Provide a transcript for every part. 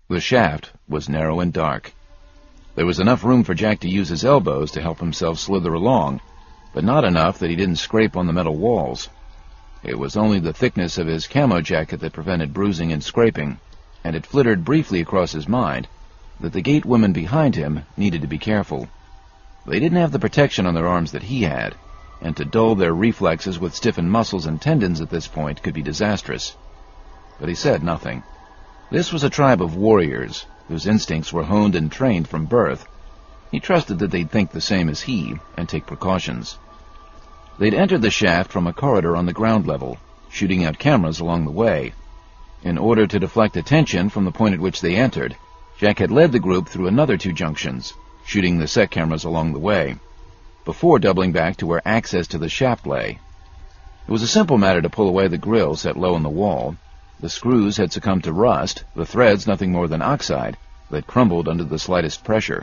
The shaft was narrow and dark. There was enough room for Jack to use his elbows to help himself slither along, but not enough that he didn't scrape on the metal walls. It was only the thickness of his camo jacket that prevented bruising and scraping, and it flittered briefly across his mind that the gate women behind him needed to be careful. They didn't have the protection on their arms that he had, and to dull their reflexes with stiffened muscles and tendons at this point could be disastrous. But he said nothing. This was a tribe of warriors, whose instincts were honed and trained from birth. He trusted that they'd think the same as he and take precautions. They'd entered the shaft from a corridor on the ground level, shooting out cameras along the way. In order to deflect attention from the point at which they entered, Jack had led the group through another 2 junctions, shooting the SEC cameras along the way, before doubling back to where access to the shaft lay. It was a simple matter to pull away the grill set low in the wall. The screws had succumbed to rust, the threads nothing more than oxide, that crumbled under the slightest pressure.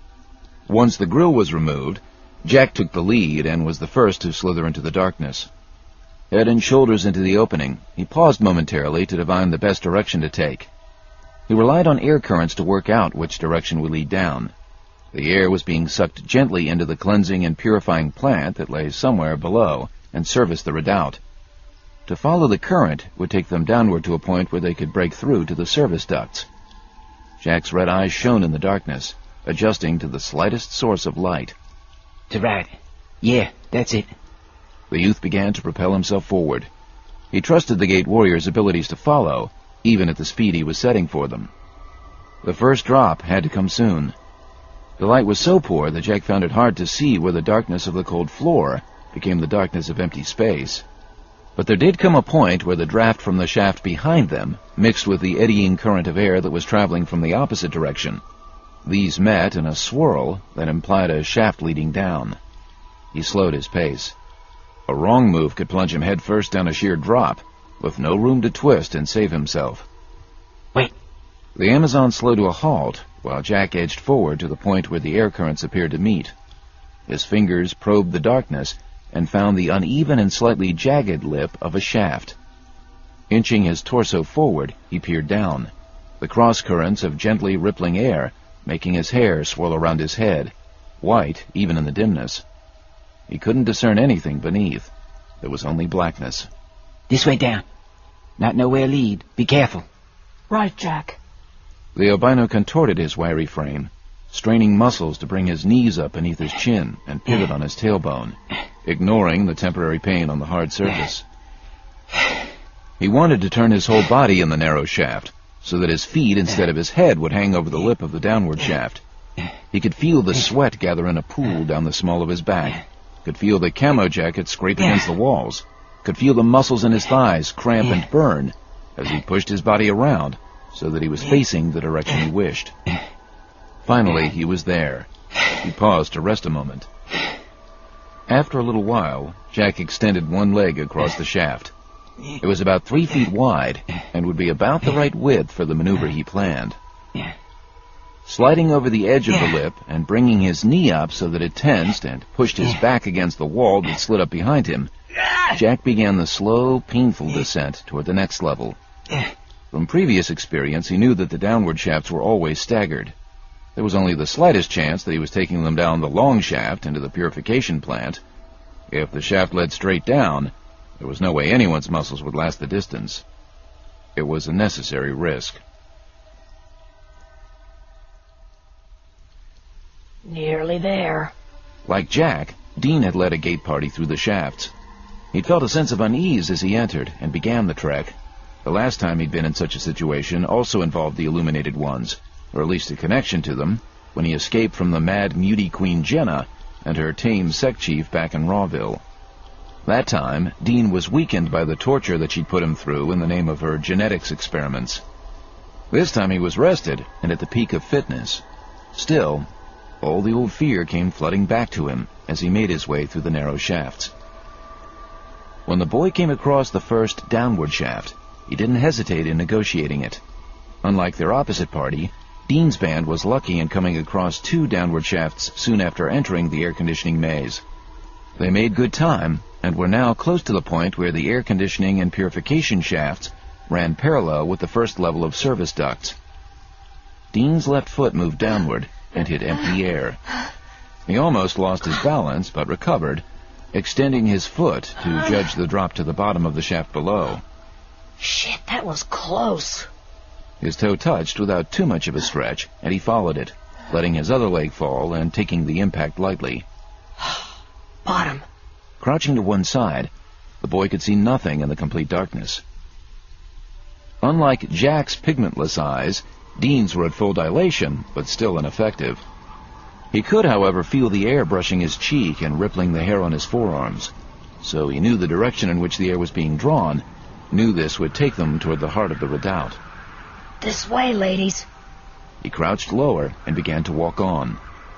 Once the grill was removed, Jack took the lead and was the first to slither into the darkness. Head and shoulders into the opening, he paused momentarily to divine the best direction to take. He relied on air currents to work out which direction would lead down. The air was being sucked gently into the cleansing and purifying plant that lay somewhere below and serviced the redoubt. To follow the current would take them downward to a point where they could break through to the service ducts. Jack's red eyes shone in the darkness, adjusting to the slightest source of light. To right. Yeah, that's it. The youth began to propel himself forward. He trusted the gate warrior's abilities to follow, even at the speed he was setting for them. The first drop had to come soon. The light was so poor that Jack found it hard to see where the darkness of the cold floor became the darkness of empty space. But there did come a point where the draft from the shaft behind them mixed with the eddying current of air that was traveling from the opposite direction. These met in a swirl that implied a shaft leading down. He slowed his pace. A wrong move could plunge him headfirst down a sheer drop, with no room to twist and save himself. Wait. The Amazon slowed to a halt, while Jack edged forward to the point where the air currents appeared to meet. His fingers probed the darkness and found the uneven and slightly jagged lip of a shaft. Inching his torso forward, he peered down, the cross-currents of gently rippling air making his hair swirl around his head, white even in the dimness. He couldn't discern anything beneath. There was only blackness. This way down. Not nowhere lead. Be careful. Right, Jack. The albino contorted his wiry frame, straining muscles to bring his knees up beneath his chin and pivot on his tailbone, ignoring the temporary pain on the hard surface. He wanted to turn his whole body in the narrow shaft, so that his feet instead of his head would hang over the lip of the downward shaft. He could feel the sweat gather in a pool down the small of his back, could feel the camo jacket scrape against the walls, could feel the muscles in his thighs cramp and burn as he pushed his body around so that he was facing the direction he wished. Finally, he was there. He paused to rest a moment. After a little while, Jack extended one leg across the shaft. It was about 3 feet wide and would be about the right width for the maneuver he planned. Sliding over the edge of the lip and bringing his knee up so that it tensed and pushed his back against the wall that slid up behind him, Jack began the slow, painful descent toward the next level. From previous experience, he knew that the downward shafts were always staggered. There was only the slightest chance that he was taking them down the long shaft into the purification plant. If the shaft led straight down, there was no way anyone's muscles would last the distance. It was a necessary risk. Nearly there. Like Jack, Dean had led a gate party through the shafts. He'd felt a sense of unease as he entered and began the trek. The last time he'd been in such a situation also involved the Illuminated Ones, or at least a connection to them, when he escaped from the mad mutie Queen Jenna and her tame sect chief back in Rawville. That time, Dean was weakened by the torture that she'd put him through in the name of her genetics experiments. This time he was rested and at the peak of fitness. Still, all the old fear came flooding back to him as he made his way through the narrow shafts. When the boy came across the first downward shaft, he didn't hesitate in negotiating it. Unlike their opposite party, Dean's band was lucky in coming across 2 downward shafts soon after entering the air conditioning maze. They made good time and were now close to the point where the air conditioning and purification shafts ran parallel with the first level of service ducts. Dean's left foot moved downward and hit empty air. He almost lost his balance, but recovered, extending his foot to judge the drop to the bottom of the shaft below. Shit, that was close. His toe touched without too much of a stretch, and he followed it, letting his other leg fall and taking the impact lightly. Bottom. Crouching to one side, the boy could see nothing in the complete darkness. Unlike Jack's pigmentless eyes, Dean's were at full dilation, but still ineffective. He could, however, feel the air brushing his cheek and rippling the hair on his forearms, so he knew the direction in which the air was being drawn, knew this would take them toward the heart of the redoubt. This way, ladies. He crouched lower and began to walk on.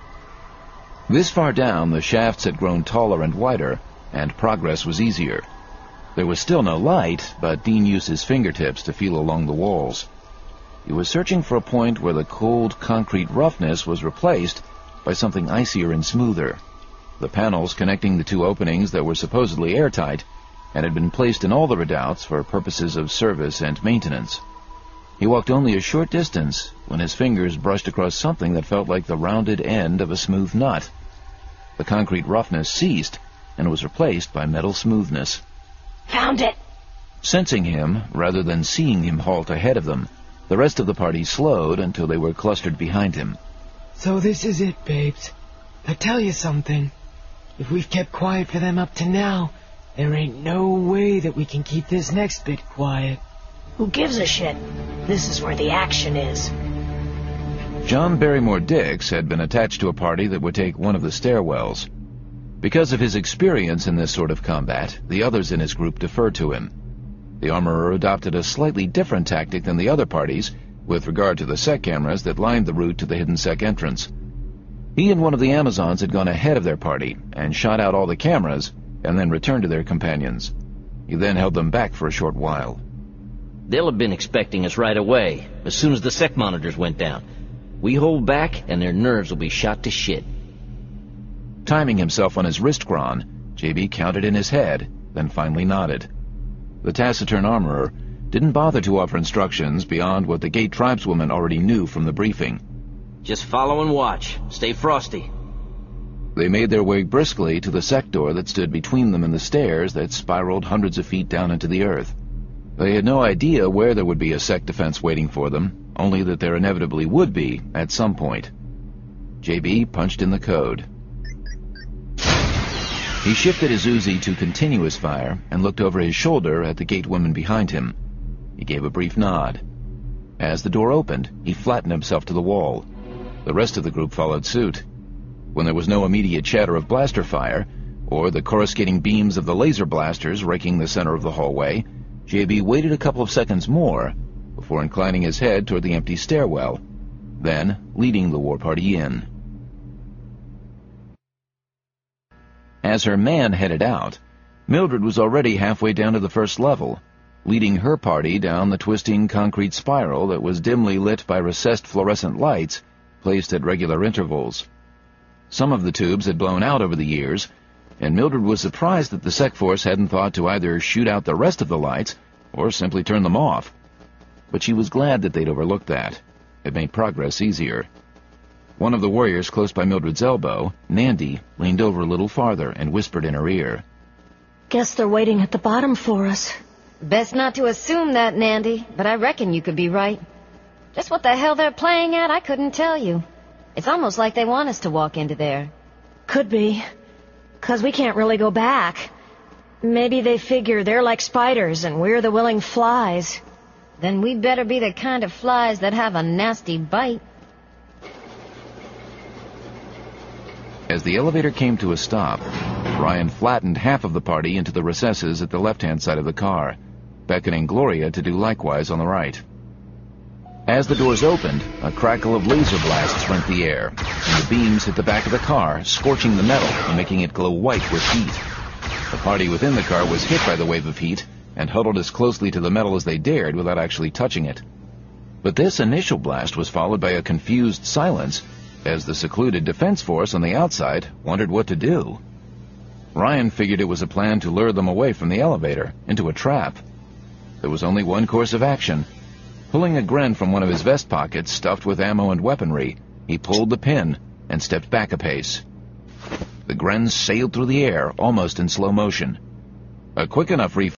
This far down, the shafts had grown taller and wider, and progress was easier. There was still no light, but Dean used his fingertips to feel along the walls. He was searching for a point where the cold concrete roughness was replaced by something icier and smoother. The panels connecting the two openings that were supposedly airtight and had been placed in all the redoubts for purposes of service and maintenance. He walked only a short distance when his fingers brushed across something that felt like the rounded end of a smooth nut. The concrete roughness ceased and was replaced by metal smoothness. Found it. Sensing him, rather than seeing him halt ahead of them, the rest of the party slowed until they were clustered behind him. So this is it, babes. I tell you something. If we've kept quiet for them up to now, there ain't no way that we can keep this next bit quiet. Who gives a shit? This is where the action is. John Barrymore Dix had been attached to a party that would take one of the stairwells. Because of his experience in this sort of combat, the others in his group deferred to him. The armorer adopted a slightly different tactic than the other parties with regard to the sec cameras that lined the route to the hidden sec entrance. He and one of the Amazons had gone ahead of their party and shot out all the cameras and then returned to their companions. He then held them back for a short while. They'll have been expecting us right away, as soon as the sec monitors went down. We hold back, and their nerves will be shot to shit. Timing himself on his wrist cron, JB counted in his head, then finally nodded. The taciturn armorer didn't bother to offer instructions beyond what the gate tribeswoman already knew from the briefing. Just follow and watch. Stay frosty. They made their way briskly to the sec door that stood between them and the stairs that spiraled hundreds of feet down into the earth. They had no idea where there would be a sec defense waiting for them, only that there inevitably would be at some point. JB punched in the code. He shifted his Uzi to continuous fire and looked over his shoulder at the gate woman behind him. He gave a brief nod. As the door opened, he flattened himself to the wall. The rest of the group followed suit. When there was no immediate chatter of blaster fire, or the coruscating beams of the laser blasters raking the center of the hallway, JB waited a couple of seconds more before inclining his head toward the empty stairwell, then leading the war party in. As her man headed out, Mildred was already halfway down to the first level, leading her party down the twisting concrete spiral that was dimly lit by recessed fluorescent lights placed at regular intervals. Some of the tubes had blown out over the years, and Mildred was surprised that the sec force hadn't thought to either shoot out the rest of the lights or simply turn them off. But she was glad that they'd overlooked that. It made progress easier. One of the warriors close by Mildred's elbow, Nandy, leaned over a little farther and whispered in her ear. Guess they're waiting at the bottom for us. Best not to assume that, Nandy, but I reckon you could be right. Just what the hell they're playing at, I couldn't tell you. It's almost like they want us to walk into there. Could be. 'Cause we can't really go back. Maybe they figure they're like spiders and we're the willing flies. Then we better be the kind of flies that have a nasty bite. As the elevator came to a stop, Ryan flattened half of the party into the recesses at the left-hand side of the car, beckoning Gloria to do likewise on the right. As the doors opened, a crackle of laser blasts rent the air, and the beams hit the back of the car, scorching the metal and making it glow white with heat. The party within the car was hit by the wave of heat and huddled as closely to the metal as they dared without actually touching it. But this initial blast was followed by a confused silence as the secluded defense force on the outside wondered what to do. Ryan figured it was a plan to lure them away from the elevator, into a trap. There was only one course of action: Pulling a Gren from one of his vest pockets stuffed with ammo and weaponry, he pulled the pin and stepped back a pace. The Gren sailed through the air, almost in slow motion. A quick enough reflex